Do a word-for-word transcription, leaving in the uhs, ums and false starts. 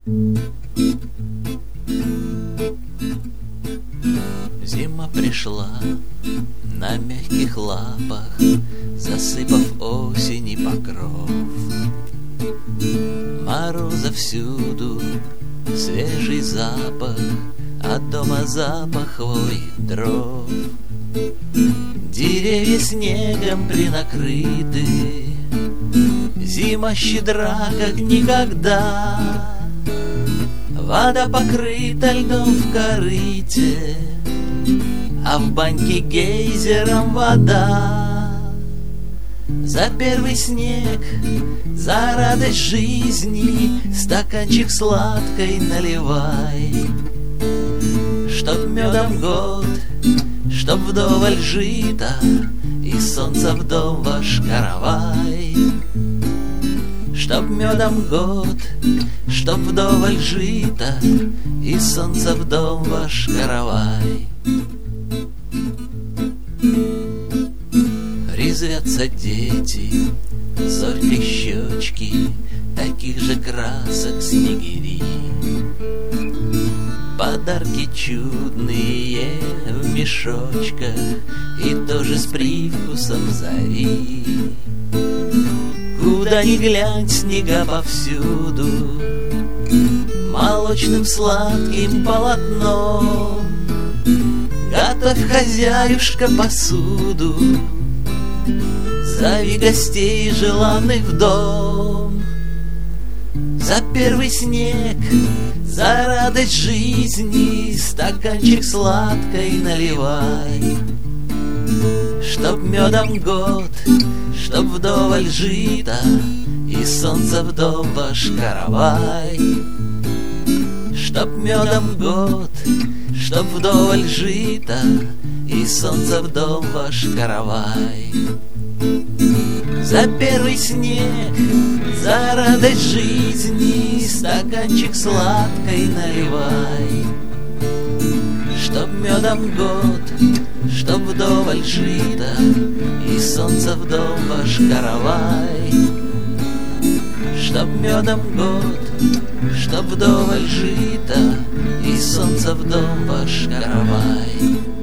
Зима пришла на мягких лапах, засыпав осени покров. Мороза всюду, свежий запах, от дома запах хвои дров. Деревья снегом принакрыты, зима щедра, как никогда. Вода покрыта льдом в корыте, а в баньке гейзером вода. За первый снег, за радость жизни стаканчик сладкой наливай. Чтоб медом год, чтоб вдоволь жито, и солнце в дом ваш каравай. Чтоб медом год, чтоб вдоволь жито, и солнце в дом ваш каравай. Резвятся дети, зорькой щечки, таких же красок снегири. Подарки чудные в мешочках, и тоже с привкусом зари. Куда ни глянь, снега повсюду, молочным сладким полотном. Готовь, хозяюшка, посуду, зови гостей желанных в дом. За первый снег, за радость жизни стаканчик сладкой наливай. Чтоб медом год, чтоб вдоволь жито, и солнце в дом ваш каравай. Чтоб медом год, чтоб вдоволь жито, и солнце в дом ваш каравай. За первый снег, за радость жизни стаканчик сладкой наливай. Чтоб медом год, чтоб вдоволь жито, и солнце в дом ваш каравай. Чтоб медом год, чтоб вдоволь жито, и солнце в дом ваш каравай.